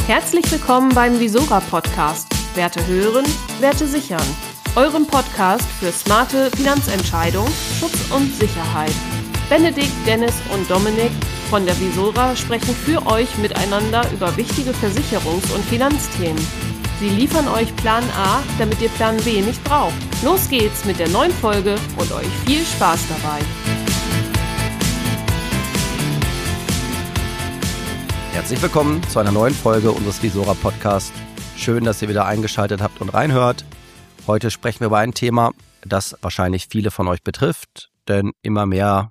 Herzlich willkommen beim Visora Podcast. Werte hören, Werte sichern. Eurem Podcast für smarte Finanzentscheidungen, Schutz und Sicherheit. Benedikt, Dennis und Dominik von der Visora sprechen für euch miteinander über wichtige Versicherungs- und Finanzthemen. Sie liefern euch Plan A, damit ihr Plan B nicht braucht. Los geht's mit der neuen Folge und euch viel Spaß dabei. Herzlich willkommen zu einer neuen Folge unseres Visora Podcasts. Schön, dass ihr wieder eingeschaltet habt und reinhört. Heute sprechen wir über ein Thema, das wahrscheinlich viele von euch betrifft, denn immer mehr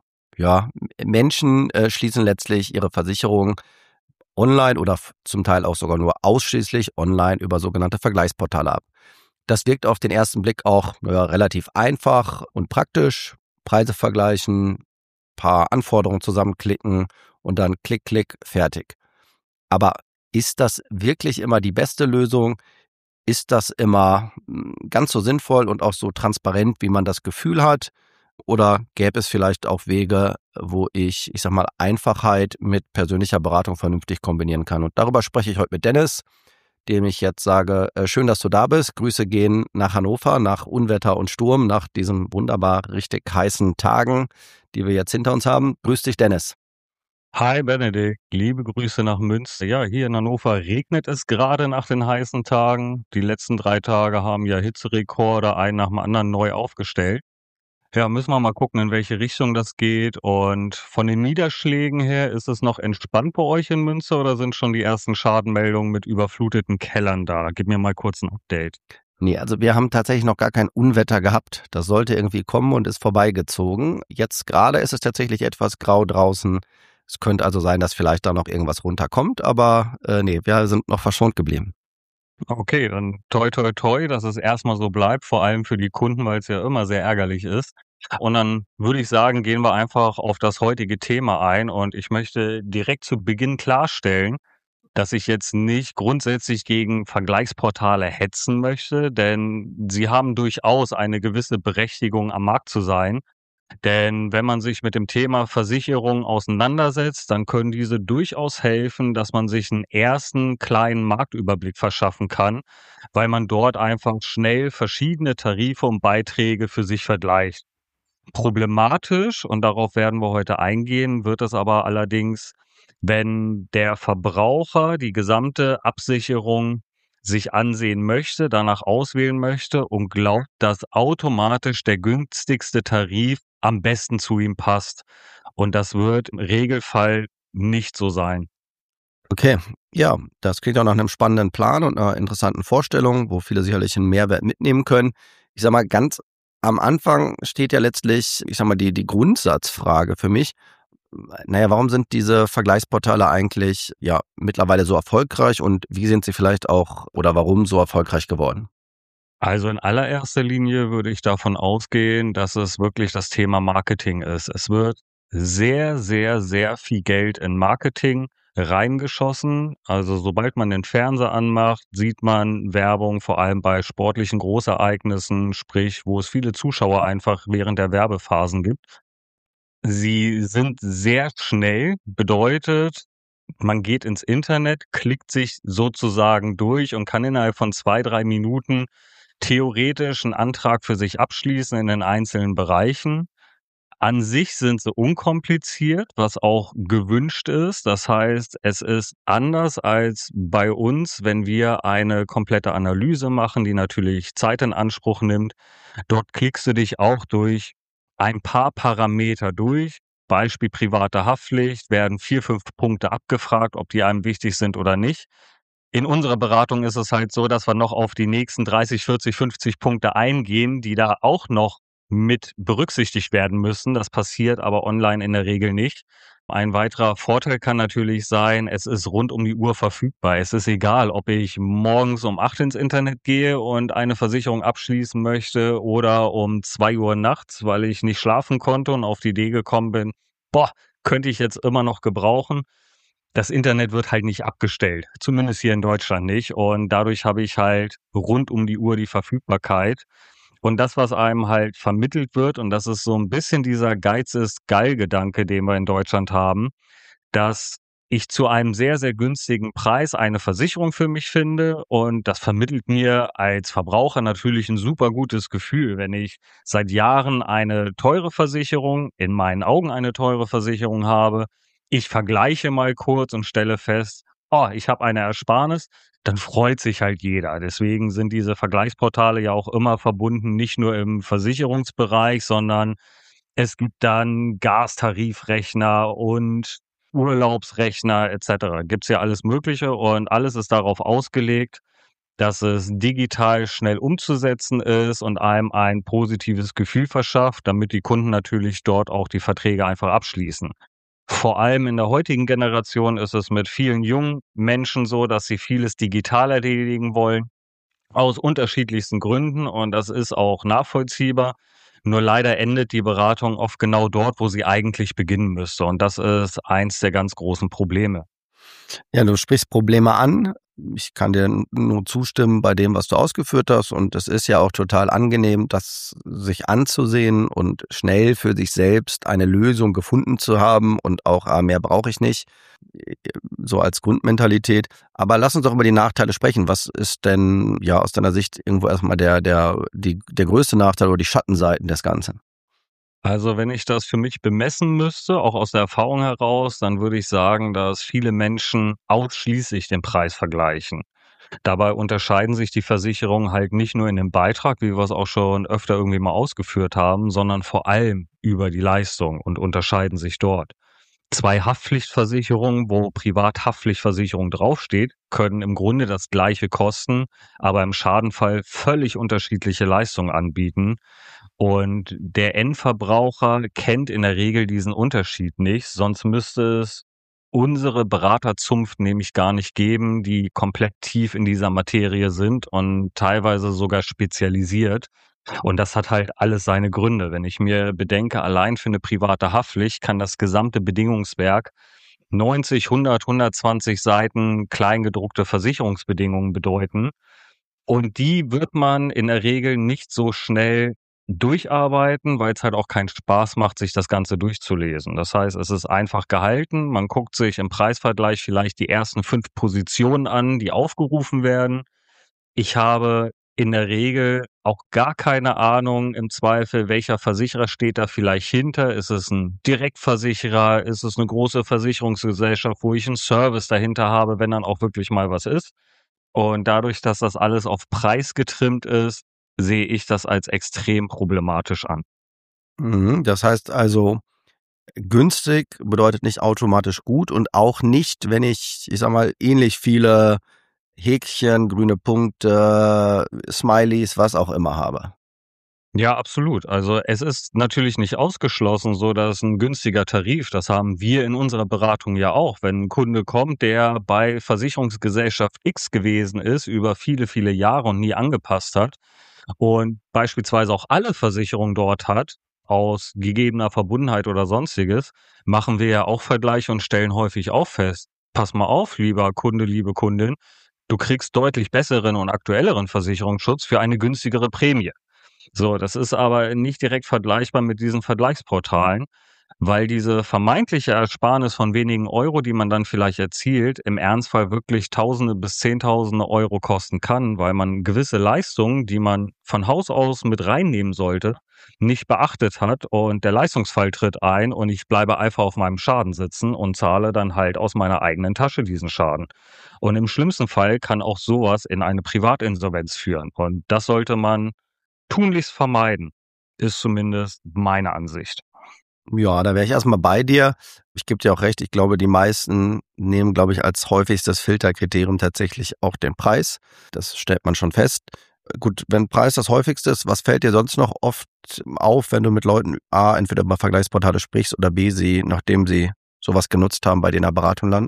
Menschen schließen letztlich ihre Versicherung online oder zum Teil auch sogar nur ausschließlich online über sogenannte Vergleichsportale ab. Das wirkt auf den ersten Blick auch relativ einfach und praktisch. Preise vergleichen, paar Anforderungen zusammenklicken und dann klick, klick, fertig. Aber ist das wirklich immer die beste Lösung? Ist das immer ganz so sinnvoll und auch so transparent, wie man das Gefühl hat? Oder gäbe es vielleicht auch Wege, wo ich Einfachheit mit persönlicher Beratung vernünftig kombinieren kann? Und darüber spreche ich heute mit Dennis, dem ich jetzt sage, schön, dass du da bist. Grüße gehen nach Hannover, nach Unwetter und Sturm, nach diesen wunderbar richtig heißen Tagen, die wir jetzt hinter uns haben. Grüß dich, Dennis. Hi Benedikt, liebe Grüße nach Münster. Ja, hier in Hannover regnet es gerade nach den heißen Tagen. Die letzten 3 Tage haben ja Hitzerekorde einen nach dem anderen neu aufgestellt. Ja, müssen wir mal gucken, in welche Richtung das geht. Und von den Niederschlägen her, ist es noch entspannt bei euch in Münster oder sind schon die ersten Schadenmeldungen mit überfluteten Kellern da? Gib mir mal kurz ein Update. Nee, also wir haben tatsächlich noch gar kein Unwetter gehabt. Das sollte irgendwie kommen und ist vorbeigezogen. Jetzt gerade ist es tatsächlich etwas grau draußen. Es könnte also sein, dass vielleicht da noch irgendwas runterkommt, aber wir sind noch verschont geblieben. Okay, dann toi toi toi, dass es erstmal so bleibt, vor allem für die Kunden, weil es ja immer sehr ärgerlich ist. Und dann würde ich sagen, gehen wir einfach auf das heutige Thema ein und ich möchte direkt zu Beginn klarstellen, dass ich jetzt nicht grundsätzlich gegen Vergleichsportale hetzen möchte, denn sie haben durchaus eine gewisse Berechtigung, am Markt zu sein. Denn wenn man sich mit dem Thema Versicherung auseinandersetzt, dann können diese durchaus helfen, dass man sich einen ersten kleinen Marktüberblick verschaffen kann, weil man dort einfach schnell verschiedene Tarife und Beiträge für sich vergleicht. Problematisch, und darauf werden wir heute eingehen, wird es aber allerdings, wenn der Verbraucher die gesamte Absicherung sich ansehen möchte, danach auswählen möchte und glaubt, dass automatisch der günstigste Tarif am besten zu ihm passt. Und das wird im Regelfall nicht so sein. Okay, ja, das klingt auch nach einem spannenden Plan und einer interessanten Vorstellung, wo viele sicherlich einen Mehrwert mitnehmen können. Ich sag mal, ganz am Anfang steht ja letztlich, die Grundsatzfrage für mich. Warum sind diese Vergleichsportale eigentlich mittlerweile so erfolgreich und wie sind sie vielleicht auch oder warum so erfolgreich geworden? Also in allererster Linie würde ich davon ausgehen, dass es wirklich das Thema Marketing ist. Es wird sehr, sehr, sehr viel Geld in Marketing reingeschossen. Also sobald man den Fernseher anmacht, sieht man Werbung, vor allem bei sportlichen Großereignissen, sprich, wo es viele Zuschauer einfach während der Werbephasen gibt. Sie sind sehr schnell, bedeutet, man geht ins Internet, klickt sich sozusagen durch und kann innerhalb von 2, 3 Minuten theoretisch einen Antrag für sich abschließen in den einzelnen Bereichen. An sich sind sie unkompliziert, was auch gewünscht ist. Das heißt, es ist anders als bei uns, wenn wir eine komplette Analyse machen, die natürlich Zeit in Anspruch nimmt. Dort klickst du dich auch durch ein paar Parameter durch. Beispiel private Haftpflicht, werden 4, 5 Punkte abgefragt, ob die einem wichtig sind oder nicht. In unserer Beratung ist es halt so, dass wir noch auf die nächsten 30, 40, 50 Punkte eingehen, die da auch noch mit berücksichtigt werden müssen. Das passiert aber online in der Regel nicht. Ein weiterer Vorteil kann natürlich sein, es ist rund um die Uhr verfügbar. Es ist egal, ob ich morgens um 8 ins Internet gehe und eine Versicherung abschließen möchte oder um 2 Uhr nachts, weil ich nicht schlafen konnte und auf die Idee gekommen bin, könnte ich jetzt immer noch gebrauchen. Das Internet wird halt nicht abgestellt, zumindest hier in Deutschland nicht. Und dadurch habe ich halt rund um die Uhr die Verfügbarkeit. Und das, was einem halt vermittelt wird, und das ist so ein bisschen dieser Geiz ist geil Gedanke, den wir in Deutschland haben, dass ich zu einem sehr, sehr günstigen Preis eine Versicherung für mich finde. Und das vermittelt mir als Verbraucher natürlich ein super gutes Gefühl, wenn ich seit Jahren eine teure Versicherung, in meinen Augen eine teure Versicherung habe. Ich vergleiche mal kurz und stelle fest, oh, ich habe eine Ersparnis, dann freut sich halt jeder. Deswegen sind diese Vergleichsportale ja auch immer verbunden, nicht nur im Versicherungsbereich, sondern es gibt dann Gastarifrechner und Urlaubsrechner et cetera. Gibt's ja alles Mögliche und alles ist darauf ausgelegt, dass es digital schnell umzusetzen ist und einem ein positives Gefühl verschafft, damit die Kunden natürlich dort auch die Verträge einfach abschließen. Vor allem in der heutigen Generation ist es mit vielen jungen Menschen so, dass sie vieles digital erledigen wollen, aus unterschiedlichsten Gründen und das ist auch nachvollziehbar. Nur leider endet die Beratung oft genau dort, wo sie eigentlich beginnen müsste und das ist eins der ganz großen Probleme. Ja, du sprichst Probleme an. Ich kann dir nur zustimmen bei dem, was du ausgeführt hast. Und es ist ja auch total angenehm, das sich anzusehen und schnell für sich selbst eine Lösung gefunden zu haben und auch, mehr brauche ich nicht, so als Grundmentalität. Aber lass uns doch über die Nachteile sprechen. Was ist denn ja aus deiner Sicht irgendwo erstmal der größte Nachteil oder die Schattenseiten des Ganzen? Also, wenn ich das für mich bemessen müsste, auch aus der Erfahrung heraus, dann würde ich sagen, dass viele Menschen ausschließlich den Preis vergleichen. Dabei unterscheiden sich die Versicherungen halt nicht nur in dem Beitrag, wie wir es auch schon öfter irgendwie mal ausgeführt haben, sondern vor allem über die Leistung und unterscheiden sich dort. Zwei Haftpflichtversicherungen, wo Privathaftpflichtversicherung draufsteht, können im Grunde das Gleiche kosten, aber im Schadenfall völlig unterschiedliche Leistungen anbieten. Und der Endverbraucher kennt in der Regel diesen Unterschied nicht, sonst müsste es unsere Beraterzunft nämlich gar nicht geben, die komplett tief in dieser Materie sind und teilweise sogar spezialisiert. Und das hat halt alles seine Gründe. Wenn ich mir bedenke, allein für eine private Haftpflicht kann das gesamte Bedingungswerk 90, 100, 120 Seiten kleingedruckte Versicherungsbedingungen bedeuten. Und die wird man in der Regel nicht so schnell durcharbeiten, weil es halt auch keinen Spaß macht, sich das Ganze durchzulesen. Das heißt, es ist einfach gehalten. Man guckt sich im Preisvergleich vielleicht die ersten 5 Positionen an, die aufgerufen werden. Ich habe in der Regel auch gar keine Ahnung im Zweifel, welcher Versicherer steht da vielleicht hinter. Ist es ein Direktversicherer? Ist es eine große Versicherungsgesellschaft, wo ich einen Service dahinter habe, wenn dann auch wirklich mal was ist? Und dadurch, dass das alles auf Preis getrimmt ist, sehe ich das als extrem problematisch an. Mhm, das heißt also, günstig bedeutet nicht automatisch gut und auch nicht, wenn ich sag mal, ähnlich viele Häkchen, grüne Punkte, Smileys, was auch immer habe. Ja, absolut. Also es ist natürlich nicht ausgeschlossen, so dass ein günstiger Tarif, das haben wir in unserer Beratung ja auch. Wenn ein Kunde kommt, der bei Versicherungsgesellschaft X gewesen ist, über viele, viele Jahre und nie angepasst hat und beispielsweise auch alle Versicherungen dort hat, aus gegebener Verbundenheit oder Sonstiges, machen wir ja auch Vergleiche und stellen häufig auch fest: „Pass mal auf, lieber Kunde, liebe Kundin, du kriegst deutlich besseren und aktuelleren Versicherungsschutz für eine günstigere Prämie.“ So, das ist aber nicht direkt vergleichbar mit diesen Vergleichsportalen, weil diese vermeintliche Ersparnis von wenigen Euro, die man dann vielleicht erzielt, im Ernstfall wirklich Tausende bis Zehntausende Euro kosten kann, weil man gewisse Leistungen, die man von Haus aus mit reinnehmen sollte, nicht beachtet hat und der Leistungsfall tritt ein und ich bleibe einfach auf meinem Schaden sitzen und zahle dann halt aus meiner eigenen Tasche diesen Schaden. Und im schlimmsten Fall kann auch sowas in eine Privatinsolvenz führen und das sollte man tunlichst vermeiden, ist zumindest meine Ansicht. Ja, da wäre ich erstmal bei dir. Ich gebe dir auch recht, ich glaube, die meisten nehmen, glaube ich, als häufigstes Filterkriterium tatsächlich auch den Preis. Das stellt man schon fest. Gut, wenn Preis das häufigste ist, was fällt dir sonst noch oft auf, wenn du mit Leuten A, entweder über Vergleichsportale sprichst oder B, sie, nachdem sie sowas genutzt haben, bei dir in der Beratung landen?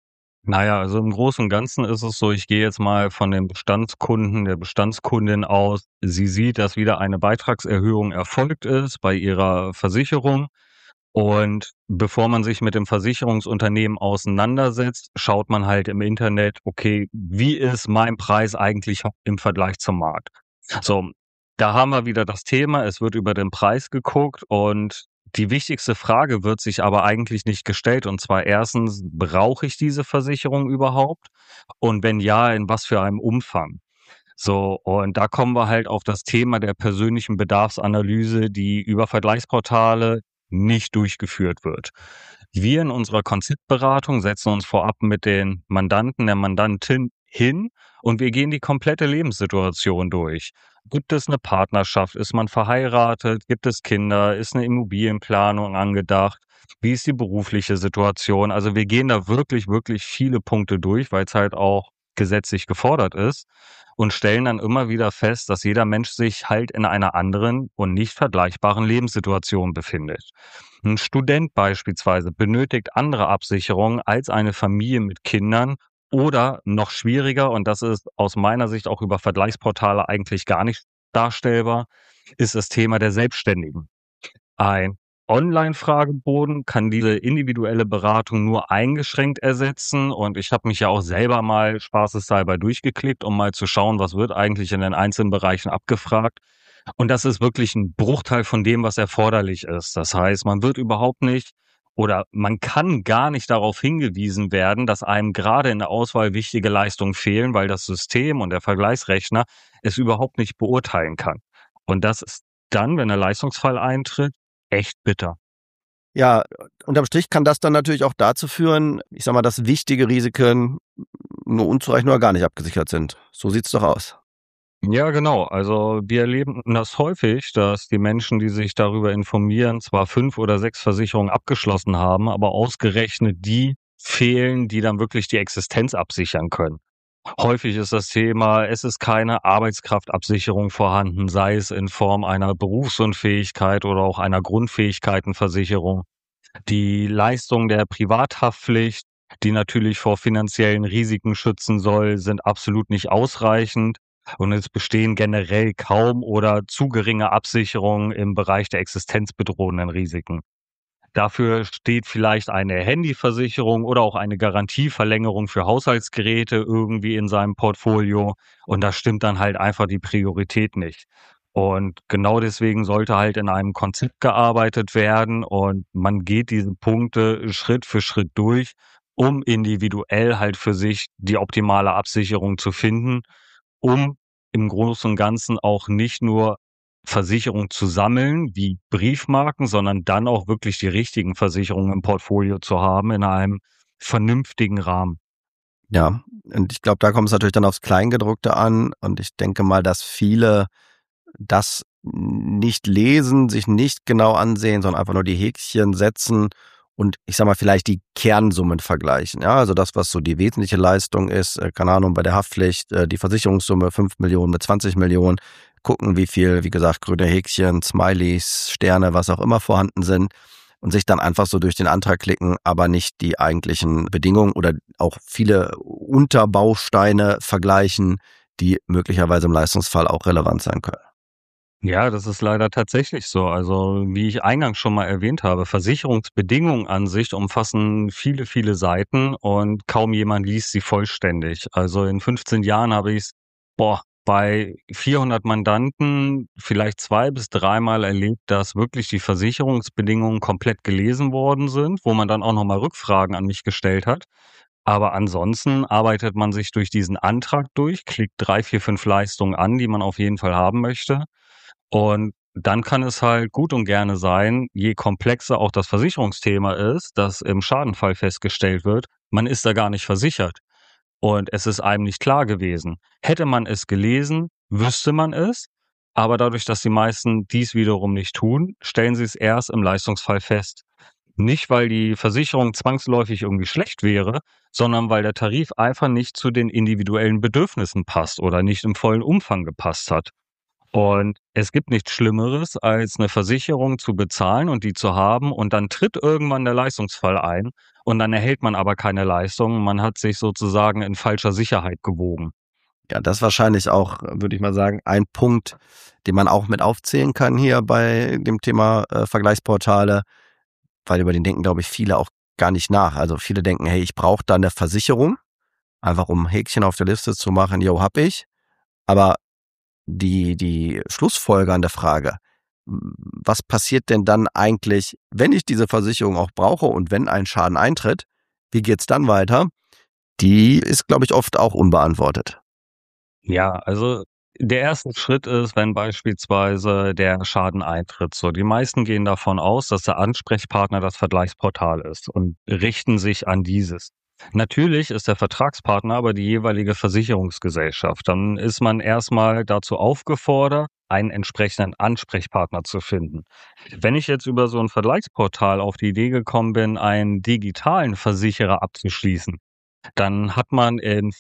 Naja, also im Großen und Ganzen ist es so, ich gehe jetzt mal von dem Bestandskunden, der Bestandskundin aus. Sie sieht, dass wieder eine Beitragserhöhung erfolgt ist bei ihrer Versicherung. Und bevor man sich mit dem Versicherungsunternehmen auseinandersetzt, schaut man halt im Internet, okay, wie ist mein Preis eigentlich im Vergleich zum Markt? So, da haben wir wieder das Thema, es wird über den Preis geguckt und Die wichtigste Frage wird sich aber eigentlich nicht gestellt. Und zwar erstens, brauche ich diese Versicherung überhaupt? Und wenn ja, in was für einem Umfang? So, und da kommen wir halt auf das Thema der persönlichen Bedarfsanalyse, die über Vergleichsportale nicht durchgeführt wird. Wir in unserer Konzeptberatung setzen uns vorab mit den Mandanten, der Mandantin hin und wir gehen die komplette Lebenssituation durch. Gibt es eine Partnerschaft? Ist man verheiratet? Gibt es Kinder? Ist eine Immobilienplanung angedacht? Wie ist die berufliche Situation? Also wir gehen da wirklich, wirklich viele Punkte durch, weil es halt auch gesetzlich gefordert ist und stellen dann immer wieder fest, dass jeder Mensch sich halt in einer anderen und nicht vergleichbaren Lebenssituation befindet. Ein Student beispielsweise benötigt andere Absicherungen als eine Familie mit Kindern oder noch schwieriger, und das ist aus meiner Sicht auch über Vergleichsportale eigentlich gar nicht darstellbar, ist das Thema der Selbstständigen. Ein Online-Fragebogen kann diese individuelle Beratung nur eingeschränkt ersetzen und ich habe mich ja auch selber mal spaßeshalber durchgeklickt, um mal zu schauen, was wird eigentlich in den einzelnen Bereichen abgefragt. Und das ist wirklich ein Bruchteil von dem, was erforderlich ist. Das heißt, man wird überhaupt nicht oder man kann gar nicht darauf hingewiesen werden, dass einem gerade in der Auswahl wichtige Leistungen fehlen, weil das System und der Vergleichsrechner es überhaupt nicht beurteilen kann. Und das ist dann, wenn der Leistungsfall eintritt, echt bitter. Ja, unterm Strich kann das dann natürlich auch dazu führen, ich sag mal, dass wichtige Risiken nur unzureichend oder gar nicht abgesichert sind. So sieht's doch aus. Ja, genau. Also wir erleben das häufig, dass die Menschen, die sich darüber informieren, zwar 5 oder 6 Versicherungen abgeschlossen haben, aber ausgerechnet die fehlen, die dann wirklich die Existenz absichern können. Häufig ist das Thema, es ist keine Arbeitskraftabsicherung vorhanden, sei es in Form einer Berufsunfähigkeit oder auch einer Grundfähigkeitenversicherung. Die Leistung der Privathaftpflicht, die natürlich vor finanziellen Risiken schützen soll, sind absolut nicht ausreichend. Und es bestehen generell kaum oder zu geringe Absicherungen im Bereich der existenzbedrohenden Risiken. Dafür steht vielleicht eine Handyversicherung oder auch eine Garantieverlängerung für Haushaltsgeräte irgendwie in seinem Portfolio. Und da stimmt dann halt einfach die Priorität nicht. Und genau deswegen sollte halt in einem Konzept gearbeitet werden und man geht diese Punkte Schritt für Schritt durch, um individuell halt für sich die optimale Absicherung zu finden, um im Großen und Ganzen auch nicht nur Versicherungen zu sammeln, wie Briefmarken, sondern dann auch wirklich die richtigen Versicherungen im Portfolio zu haben in einem vernünftigen Rahmen. Ja, und ich glaube, da kommt es natürlich dann aufs Kleingedruckte an und ich denke mal, dass viele das nicht lesen, sich nicht genau ansehen, sondern einfach nur die Häkchen setzen und ich sag mal vielleicht die Kernsummen vergleichen. Ja, also das, was so die wesentliche Leistung ist, keine Ahnung, bei der Haftpflicht, die Versicherungssumme 5 Millionen mit 20 Millionen, gucken, wie viel, wie gesagt, grüne Häkchen, Smileys, Sterne, was auch immer vorhanden sind und sich dann einfach so durch den Antrag klicken, aber nicht die eigentlichen Bedingungen oder auch viele Unterbausteine vergleichen, die möglicherweise im Leistungsfall auch relevant sein können. Ja, das ist leider tatsächlich so. Also, wie ich eingangs schon mal erwähnt habe, Versicherungsbedingungen an sich umfassen viele, viele Seiten und kaum jemand liest sie vollständig. Also, in 15 Jahren habe ich's, bei 400 Mandanten vielleicht 2 bis 3 Mal erlebt, dass wirklich die Versicherungsbedingungen komplett gelesen worden sind, wo man dann auch noch mal Rückfragen an mich gestellt hat. Aber ansonsten arbeitet man sich durch diesen Antrag durch, klickt 3, 4, 5 Leistungen an, die man auf jeden Fall haben möchte. Und dann kann es halt gut und gerne sein, je komplexer auch das Versicherungsthema ist, das im Schadenfall festgestellt wird, man ist da gar nicht versichert. Und es ist einem nicht klar gewesen. Hätte man es gelesen, wüsste man es. Aber dadurch, dass die meisten dies wiederum nicht tun, stellen sie es erst im Leistungsfall fest. Nicht, weil die Versicherung zwangsläufig irgendwie schlecht wäre, sondern weil der Tarif einfach nicht zu den individuellen Bedürfnissen passt oder nicht im vollen Umfang gepasst hat. Und es gibt nichts Schlimmeres, als eine Versicherung zu bezahlen und die zu haben und dann tritt irgendwann der Leistungsfall ein und dann erhält man aber keine Leistung. Man hat sich sozusagen in falscher Sicherheit gewogen. Ja, das ist wahrscheinlich auch, würde ich mal sagen, ein Punkt, den man auch mit aufzählen kann hier bei dem Thema Vergleichsportale, weil über den denken, glaube ich, viele auch gar nicht nach. Also viele denken, hey, ich brauche da eine Versicherung, einfach um Häkchen auf der Liste zu machen, jo, hab ich. Aber die Schlussfolgernde Frage, Was passiert denn dann eigentlich, wenn ich diese Versicherung auch brauche und wenn ein Schaden eintritt? Wie geht's dann weiter? Die ist, glaube ich, oft auch unbeantwortet. Ja, also der erste Schritt ist, wenn beispielsweise der Schaden eintritt. So, die meisten gehen davon aus, dass der Ansprechpartner das Vergleichsportal ist und richten sich an dieses. Natürlich ist der Vertragspartner aber die jeweilige Versicherungsgesellschaft. Dann ist man erstmal dazu aufgefordert, einen entsprechenden Ansprechpartner zu finden. Wenn ich jetzt über so ein Vergleichsportal auf die Idee gekommen bin, einen digitalen Versicherer abzuschließen, dann hat man in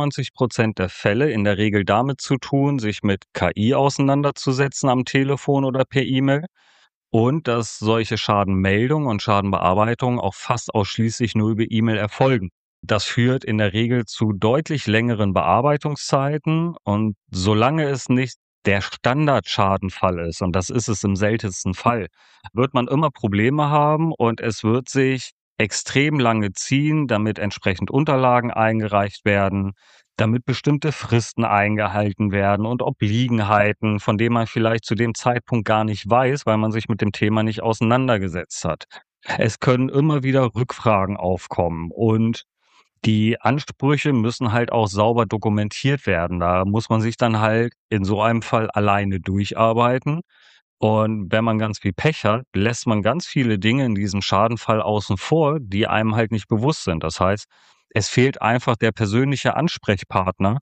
95% der Fälle in der Regel damit zu tun, sich mit KI auseinanderzusetzen am Telefon oder per E-Mail und dass solche Schadenmeldungen und Schadenbearbeitungen auch fast ausschließlich nur über E-Mail erfolgen. Das führt in der Regel zu deutlich längeren Bearbeitungszeiten und solange es nicht der Standardschadenfall ist, und das ist es im seltensten Fall, wird man immer Probleme haben und es wird sich extrem lange ziehen, damit entsprechend Unterlagen eingereicht werden, damit bestimmte Fristen eingehalten werden und Obliegenheiten, von denen man vielleicht zu dem Zeitpunkt gar nicht weiß, weil man sich mit dem Thema nicht auseinandergesetzt hat. Es können immer wieder Rückfragen aufkommen und die Ansprüche müssen halt auch sauber dokumentiert werden. Da muss man sich dann halt in so einem Fall alleine durcharbeiten. Und wenn man ganz viel Pech hat, lässt man ganz viele Dinge in diesem Schadenfall außen vor, die einem halt nicht bewusst sind. Das heißt, es fehlt einfach der persönliche Ansprechpartner.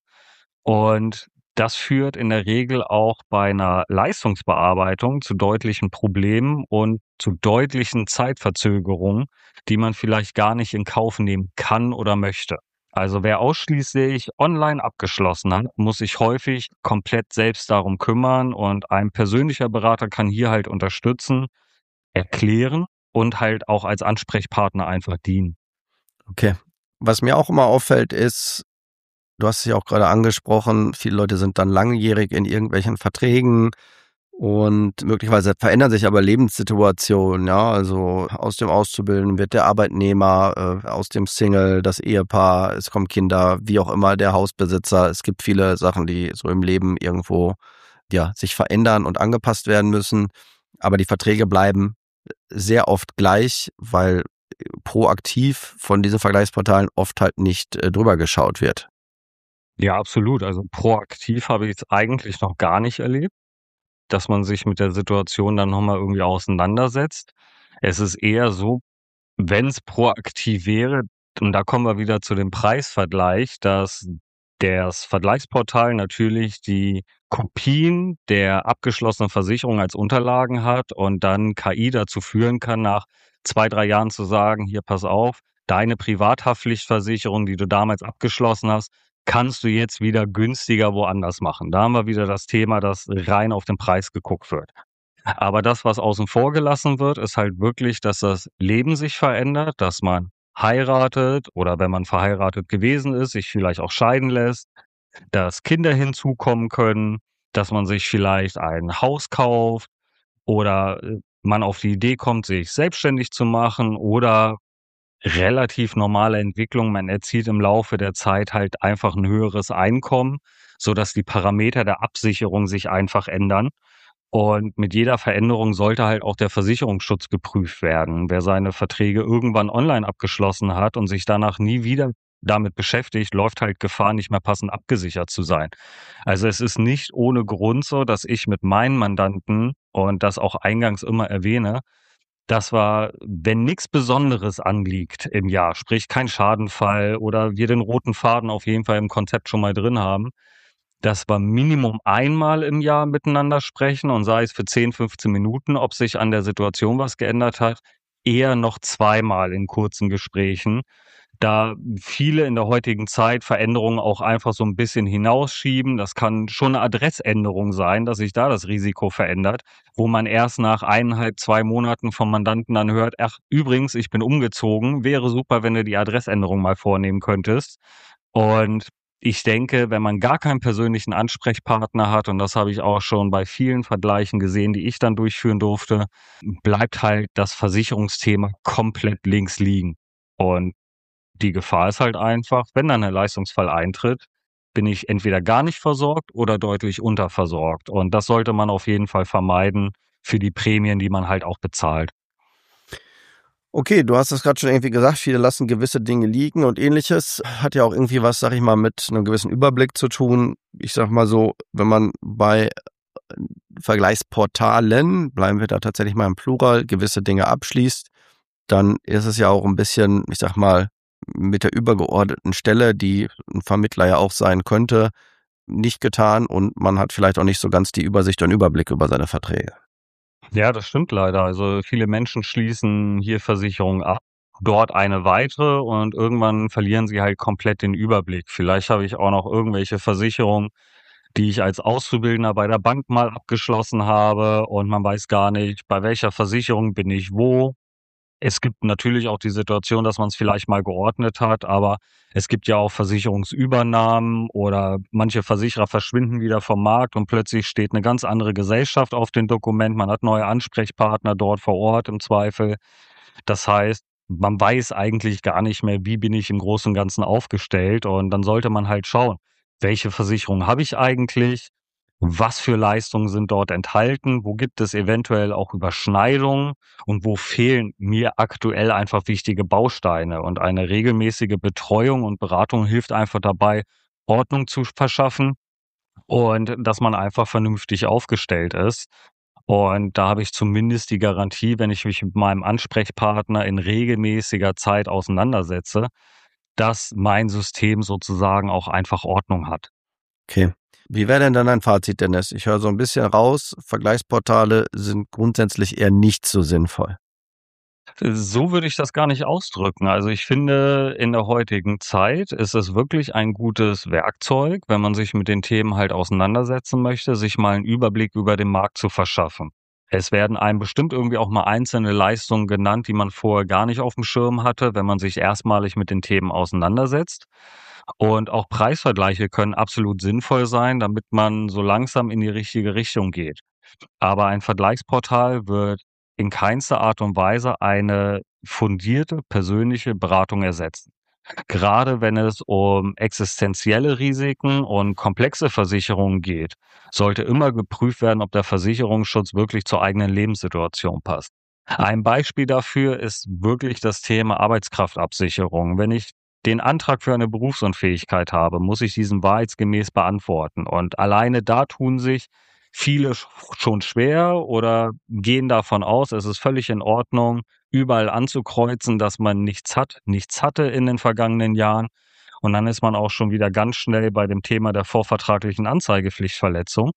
Und das führt in der Regel auch bei einer Leistungsbearbeitung zu deutlichen Problemen und zu deutlichen Zeitverzögerungen, die man vielleicht gar nicht in Kauf nehmen kann oder möchte. Also wer ausschließlich online abgeschlossen hat, muss sich häufig komplett selbst darum kümmern und ein persönlicher Berater kann hier halt unterstützen, erklären und halt auch als Ansprechpartner einfach dienen. Okay. Was mir auch immer auffällt ist, du hast es ja auch gerade angesprochen, viele Leute sind dann langjährig in irgendwelchen Verträgen und möglicherweise verändern sich aber Lebenssituationen, ja, also aus dem Auszubildenden wird der Arbeitnehmer, aus dem Single, das Ehepaar, es kommen Kinder, wie auch immer, der Hausbesitzer. Es gibt viele Sachen, die so im Leben irgendwo, ja, sich verändern und angepasst werden müssen, aber die Verträge bleiben sehr oft gleich, weil proaktiv von diesen Vergleichsportalen oft halt nicht drüber geschaut wird. Ja, absolut. Also proaktiv habe ich es eigentlich noch gar nicht erlebt, dass man sich mit der Situation dann nochmal irgendwie auseinandersetzt. Es ist eher so, wenn es proaktiv wäre, und da kommen wir wieder zu dem Preisvergleich, dass das Vergleichsportal natürlich die Kopien der abgeschlossenen Versicherung als Unterlagen hat und dann KI dazu führen kann, nach 2, 3 Jahren zu sagen: „Hier, pass auf, deine Privathaftpflichtversicherung, die du damals abgeschlossen hast, kannst du jetzt wieder günstiger woanders machen." Da haben wir wieder das Thema, dass rein auf den Preis geguckt wird. Aber das, was außen vor gelassen wird, ist halt wirklich, dass das Leben sich verändert, dass man heiratet oder wenn man verheiratet gewesen ist, sich vielleicht auch scheiden lässt, dass Kinder hinzukommen können, dass man sich vielleicht ein Haus kauft oder man auf die Idee kommt, sich selbstständig zu machen oder relativ normale Entwicklung. Man erzielt im Laufe der Zeit halt einfach ein höheres Einkommen, sodass die Parameter der Absicherung sich einfach ändern. Und mit jeder Veränderung sollte halt auch der Versicherungsschutz geprüft werden. Wer seine Verträge irgendwann online abgeschlossen hat und sich danach nie wieder damit beschäftigt, läuft halt Gefahr, nicht mehr passend abgesichert zu sein. Also es ist nicht ohne Grund so, dass ich mit meinen Mandanten und das auch eingangs immer erwähne, dass wir, wenn nichts Besonderes anliegt im Jahr, sprich kein Schadenfall oder wir den roten Faden auf jeden Fall im Konzept schon mal drin haben, dass wir Minimum einmal im Jahr miteinander sprechen und sei es für 10, 15 Minuten, ob sich an der Situation was geändert hat, eher noch zweimal in kurzen Gesprächen, da viele in der heutigen Zeit Veränderungen auch einfach so ein bisschen hinausschieben. Das kann schon 'ne Adressänderung sein, dass sich da das Risiko verändert, wo man erst nach 1,5, 2 Monaten vom Mandanten dann hört: „Ach, übrigens, ich bin umgezogen. Wäre super, wenn du die Adressänderung mal vornehmen könntest." Und ich denke, wenn man gar keinen persönlichen Ansprechpartner hat, und das habe ich auch schon bei vielen Vergleichen gesehen, die ich dann durchführen durfte, bleibt halt das Versicherungsthema komplett links liegen. Und die Gefahr ist halt einfach, wenn dann 'ne Leistungsfall eintritt, bin ich entweder gar nicht versorgt oder deutlich unterversorgt. Und das sollte man auf jeden Fall vermeiden. für die Prämien, die man halt auch bezahlt. Okay, du hast es gerade schon irgendwie gesagt, viele lassen gewisse Dinge liegen und Ähnliches. Hat ja auch irgendwie was, sag ich mal, mit einem gewissen Überblick zu tun. Ich sag mal so, wenn man bei Vergleichsportalen, bleiben wir da tatsächlich mal im Plural, gewisse Dinge abschließt, dann ist es ja auch ein bisschen, ich sag mal, mit der übergeordneten Stelle, die ein Vermittler ja auch sein könnte, nicht getan und man hat vielleicht auch nicht so ganz die Übersicht und Überblick über seine Verträge. Ja, das stimmt leider. Also viele Menschen schließen hier Versicherungen ab, dort eine weitere und irgendwann verlieren sie halt komplett den Überblick. Vielleicht habe ich auch noch irgendwelche Versicherungen, die ich als Auszubildender bei der Bank mal abgeschlossen habe und man weiß gar nicht, bei welcher Versicherung bin ich wo. Es gibt natürlich auch die Situation, dass man es vielleicht mal geordnet hat, aber es gibt ja auch Versicherungsübernahmen oder manche Versicherer verschwinden wieder vom Markt und plötzlich steht eine ganz andere Gesellschaft auf dem Dokument. Man hat neue Ansprechpartner dort vor Ort im Zweifel. Das heißt, man weiß eigentlich gar nicht mehr, wie bin ich im Großen und Ganzen aufgestellt und dann sollte man halt schauen, welche Versicherung habe ich eigentlich? Was für Leistungen sind dort enthalten? Wo gibt es eventuell auch Überschneidungen? Und wo fehlen mir aktuell einfach wichtige Bausteine? Und eine regelmäßige Betreuung und Beratung hilft einfach dabei, Ordnung zu verschaffen und dass man einfach vernünftig aufgestellt ist. Und da habe ich zumindest die Garantie, wenn ich mich mit meinem Ansprechpartner in regelmäßiger Zeit auseinandersetze, dass mein System sozusagen auch einfach Ordnung hat. Okay. Wie wäre denn dann dein Fazit, Dennis? Ich höre so ein bisschen raus, Vergleichsportale sind grundsätzlich eher nicht so sinnvoll. So würde ich das gar nicht ausdrücken. Also ich finde, in der heutigen Zeit ist es wirklich ein gutes Werkzeug, wenn man sich mit den Themen halt auseinandersetzen möchte, sich mal einen Überblick über den Markt zu verschaffen. Es werden einem bestimmt irgendwie auch mal einzelne Leistungen genannt, die man vorher gar nicht auf dem Schirm hatte, wenn man sich erstmalig mit den Themen auseinandersetzt. Und auch Preisvergleiche können absolut sinnvoll sein, damit man so langsam in die richtige Richtung geht. Aber ein Vergleichsportal wird in keinster Art und Weise eine fundierte persönliche Beratung ersetzen. Gerade wenn es um existenzielle Risiken und komplexe Versicherungen geht, sollte immer geprüft werden, ob der Versicherungsschutz wirklich zur eigenen Lebenssituation passt. Ein Beispiel dafür ist wirklich das Thema Arbeitskraftabsicherung. Wenn ich den Antrag für eine Berufsunfähigkeit habe, muss ich diesen wahrheitsgemäß beantworten. Und alleine da tun sich viele schon schwer oder gehen davon aus, es ist völlig in Ordnung, überall anzukreuzen, dass man nichts hatte in den vergangenen Jahren. Und dann ist man auch schon wieder ganz schnell bei dem Thema der vorvertraglichen Anzeigepflichtverletzung.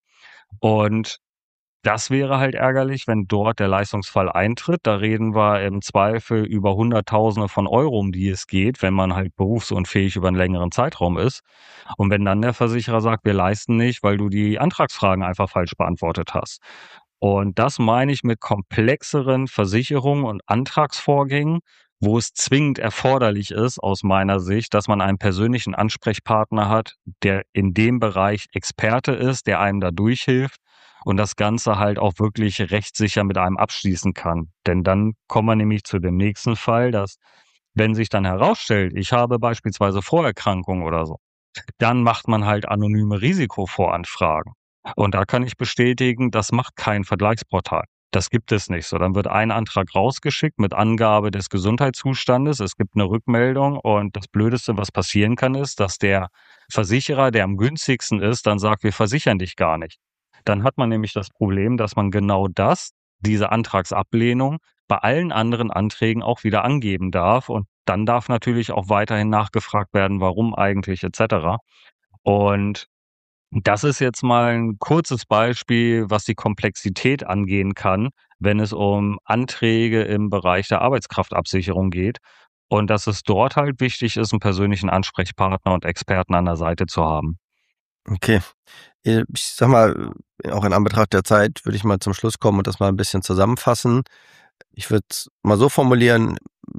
Und das wäre halt ärgerlich, wenn dort der Leistungsfall eintritt. Da reden wir im Zweifel über Hunderttausende von Euro, um die es geht, wenn man halt berufsunfähig über einen längeren Zeitraum ist. Und wenn dann der Versicherer sagt, wir leisten nicht, weil du die Antragsfragen einfach falsch beantwortet hast. Und das meine ich mit komplexeren Versicherungen und Antragsvorgängen, wo es zwingend erforderlich ist, aus meiner Sicht, dass man einen persönlichen Ansprechpartner hat, der in dem Bereich Experte ist, der einem da durchhilft und das Ganze halt auch wirklich rechtssicher mit einem abschließen kann. Denn dann kommen wir nämlich zu dem nächsten Fall, dass wenn sich dann herausstellt, ich habe beispielsweise Vorerkrankungen oder so, dann macht man halt anonyme Risikovoranfragen. Und da kann ich bestätigen, das macht kein Vergleichsportal. Das gibt es nicht so. Dann wird ein Antrag rausgeschickt mit Angabe des Gesundheitszustandes. Es gibt eine Rückmeldung und das Blödeste, was passieren kann, ist, dass der Versicherer, der am günstigsten ist, dann sagt, wir versichern dich gar nicht. Dann hat man nämlich das Problem, dass man genau das, diese Antragsablehnung, bei allen anderen Anträgen auch wieder angeben darf. Und dann darf natürlich auch weiterhin nachgefragt werden, warum eigentlich etc. Und das ist jetzt mal ein kurzes Beispiel, was die Komplexität angehen kann, wenn es um Anträge im Bereich der Arbeitskraftabsicherung geht. Und dass es dort halt wichtig ist, einen persönlichen Ansprechpartner und Experten an der Seite zu haben. Okay. Ich sag mal, auch in Anbetracht der Zeit würde ich mal zum Schluss kommen und das mal ein bisschen zusammenfassen. Ich würde es mal so formulieren,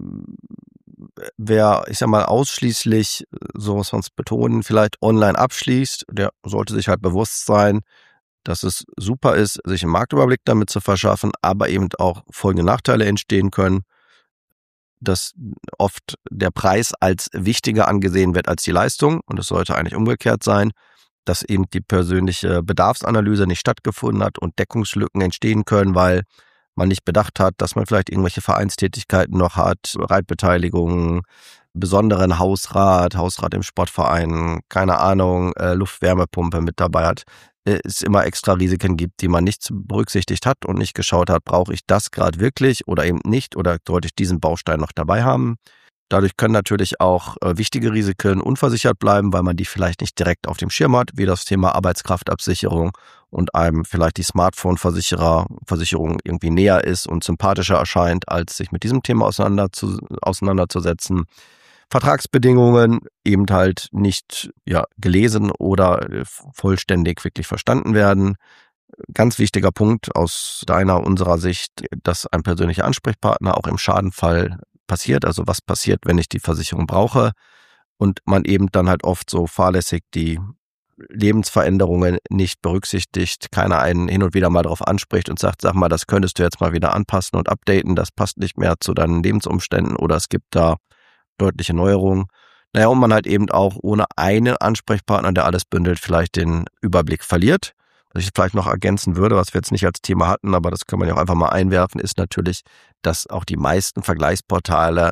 wer, ich sag mal, ausschließlich, so muss man es betonen, vielleicht online abschließt, der sollte sich halt bewusst sein, dass es super ist, sich einen Marktüberblick damit zu verschaffen, aber eben auch folgende Nachteile entstehen können, dass oft der Preis als wichtiger angesehen wird als die Leistung und es sollte eigentlich umgekehrt sein, dass eben die persönliche Bedarfsanalyse nicht stattgefunden hat und Deckungslücken entstehen können, weil man nicht bedacht hat, dass man vielleicht irgendwelche Vereinstätigkeiten noch hat, Reitbeteiligungen, besonderen Hausrat im Sportverein, keine Ahnung, Luftwärmepumpe mit dabei hat, es immer extra Risiken gibt, die man nicht berücksichtigt hat und nicht geschaut hat, brauche ich das gerade wirklich oder eben nicht oder sollte ich diesen Baustein noch dabei haben. Dadurch können natürlich auch wichtige Risiken unversichert bleiben, weil man die vielleicht nicht direkt auf dem Schirm hat, wie das Thema Arbeitskraftabsicherung und einem vielleicht die Smartphone-Versicherung irgendwie näher ist und sympathischer erscheint, als sich mit diesem Thema auseinanderzusetzen. Vertragsbedingungen eben halt nicht gelesen oder vollständig wirklich verstanden werden. Ganz wichtiger Punkt aus unserer Sicht, dass ein persönlicher Ansprechpartner auch im Schadenfall passiert, also was passiert, wenn ich die Versicherung brauche und man eben dann halt oft so fahrlässig die Lebensveränderungen nicht berücksichtigt, keiner einen hin und wieder mal darauf anspricht und sagt, sag mal, das könntest du jetzt mal wieder anpassen und updaten, das passt nicht mehr zu deinen Lebensumständen oder es gibt da deutliche Neuerungen. Naja, und man halt eben auch ohne einen Ansprechpartner, der alles bündelt, vielleicht den Überblick verliert. Was ich vielleicht noch ergänzen würde, was wir jetzt nicht als Thema hatten, aber das kann man ja auch einfach mal einwerfen, ist natürlich, dass auch die meisten Vergleichsportale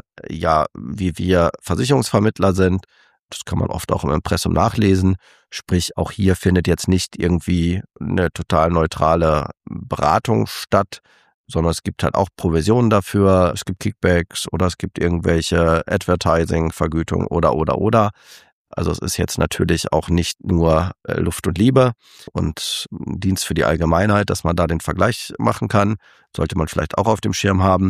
wie wir Versicherungsvermittler sind. Das kann man oft auch im Impressum nachlesen. Sprich, auch hier findet jetzt nicht irgendwie eine total neutrale Beratung statt, sondern es gibt halt auch Provisionen dafür, es gibt Kickbacks oder es gibt irgendwelche Advertising-Vergütungen oder. Also es ist jetzt natürlich auch nicht nur Luft und Liebe und Dienst für die Allgemeinheit, dass man da den Vergleich machen kann. Sollte man vielleicht auch auf dem Schirm haben.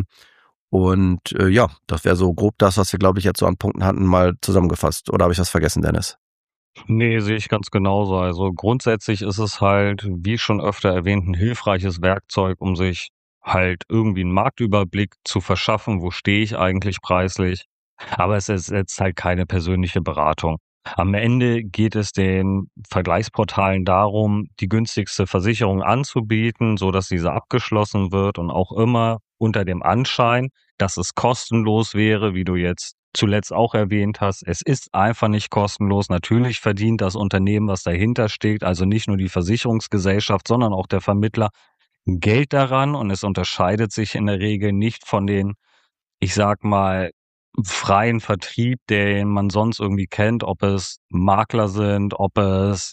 Und das wäre so grob das, was wir, glaube ich, jetzt so an Punkten hatten, mal zusammengefasst. Oder habe ich was vergessen, Dennis? Nee, sehe ich ganz genauso. Also grundsätzlich ist es halt, wie schon öfter erwähnt, ein hilfreiches Werkzeug, um sich halt irgendwie einen Marktüberblick zu verschaffen, wo stehe ich eigentlich preislich. Aber es ist jetzt halt keine persönliche Beratung. Am Ende geht es den Vergleichsportalen darum, die günstigste Versicherung anzubieten, so dass diese abgeschlossen wird und auch immer unter dem Anschein, dass es kostenlos wäre, wie du jetzt zuletzt auch erwähnt hast. Es ist einfach nicht kostenlos. Natürlich verdient das Unternehmen, was dahinter steht, also nicht nur die Versicherungsgesellschaft, sondern auch der Vermittler, Geld daran und es unterscheidet sich in der Regel nicht von den, ich sag mal, freien Vertrieb, den man sonst irgendwie kennt, ob es Makler sind, ob es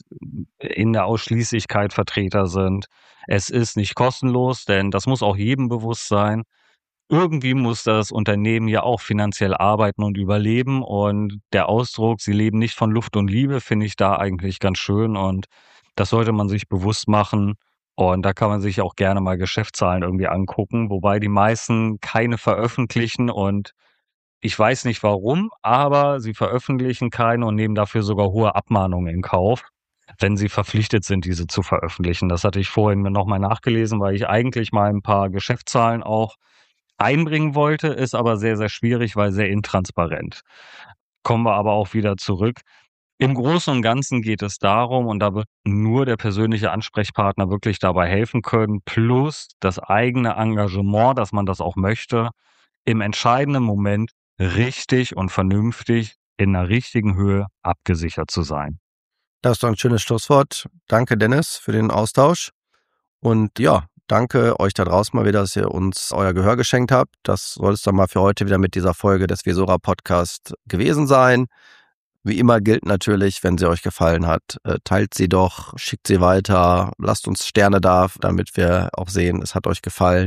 in der Ausschließlichkeit Vertreter sind. Es ist nicht kostenlos, denn das muss auch jedem bewusst sein. Irgendwie muss das Unternehmen ja auch finanziell arbeiten und überleben und der Ausdruck, sie leben nicht von Luft und Liebe, finde ich da eigentlich ganz schön und das sollte man sich bewusst machen. Und da kann man sich auch gerne mal Geschäftszahlen irgendwie angucken, wobei die meisten keine veröffentlichen und ich weiß nicht warum, aber sie veröffentlichen keine und nehmen dafür sogar hohe Abmahnungen in Kauf, wenn sie verpflichtet sind, diese zu veröffentlichen. Das hatte ich vorhin mir nochmal nachgelesen, weil ich eigentlich mal ein paar Geschäftszahlen auch einbringen wollte, ist aber sehr, sehr schwierig, weil sehr intransparent. Kommen wir aber auch wieder zurück. Im Großen und Ganzen geht es darum, und da wird nur der persönliche Ansprechpartner wirklich dabei helfen können, plus das eigene Engagement, dass man das auch möchte, im entscheidenden Moment richtig und vernünftig in einer richtigen Höhe abgesichert zu sein. Das ist doch ein schönes Schlusswort. Danke, Dennis, für den Austausch. Und danke euch da draußen mal wieder, dass ihr uns euer Gehör geschenkt habt. Das soll es dann mal für heute wieder mit dieser Folge des Visora Podcast gewesen sein. Wie immer gilt natürlich, wenn sie euch gefallen hat, teilt sie doch, schickt sie weiter, lasst uns Sterne da, damit wir auch sehen, es hat euch gefallen.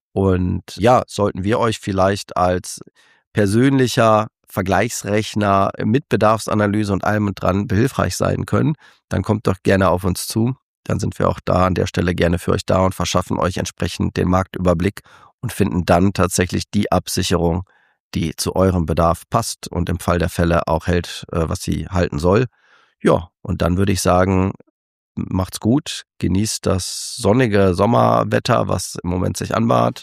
Und sollten wir euch vielleicht als persönlicher Vergleichsrechner mit Bedarfsanalyse und allem und dran behilfreich sein können, dann kommt doch gerne auf uns zu. Dann sind wir auch da an der Stelle gerne für euch da und verschaffen euch entsprechend den Marktüberblick und finden dann tatsächlich die Absicherung, die zu eurem Bedarf passt und im Fall der Fälle auch hält, was sie halten soll. Ja, und dann würde ich sagen, macht's gut, genießt das sonnige Sommerwetter, was im Moment sich anbahnt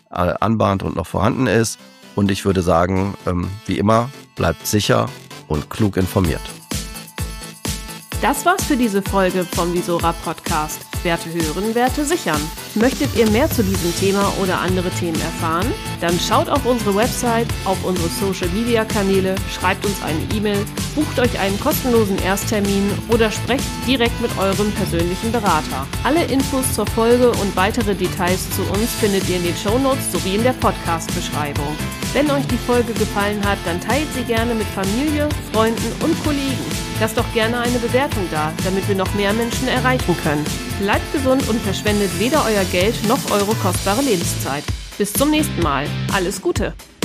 und noch vorhanden ist. Und ich würde sagen, wie immer, bleibt sicher und klug informiert. Das war's für diese Folge vom Visora Podcast. Werte hören, Werte sichern. Möchtet ihr mehr zu diesem Thema oder andere Themen erfahren? Dann schaut auf unsere Website, auf unsere Social-Media-Kanäle, schreibt uns eine E-Mail, bucht euch einen kostenlosen Ersttermin oder sprecht direkt mit eurem persönlichen Berater. Alle Infos zur Folge und weitere Details zu uns findet ihr in den Shownotes sowie in der Podcast-Beschreibung. Wenn euch die Folge gefallen hat, dann teilt sie gerne mit Familie, Freunden und Kollegen. Lasst doch gerne eine Bewertung da, damit wir noch mehr Menschen erreichen können. Bleibt gesund und verschwendet weder euer Geld noch eure kostbare Lebenszeit. Bis zum nächsten Mal. Alles Gute!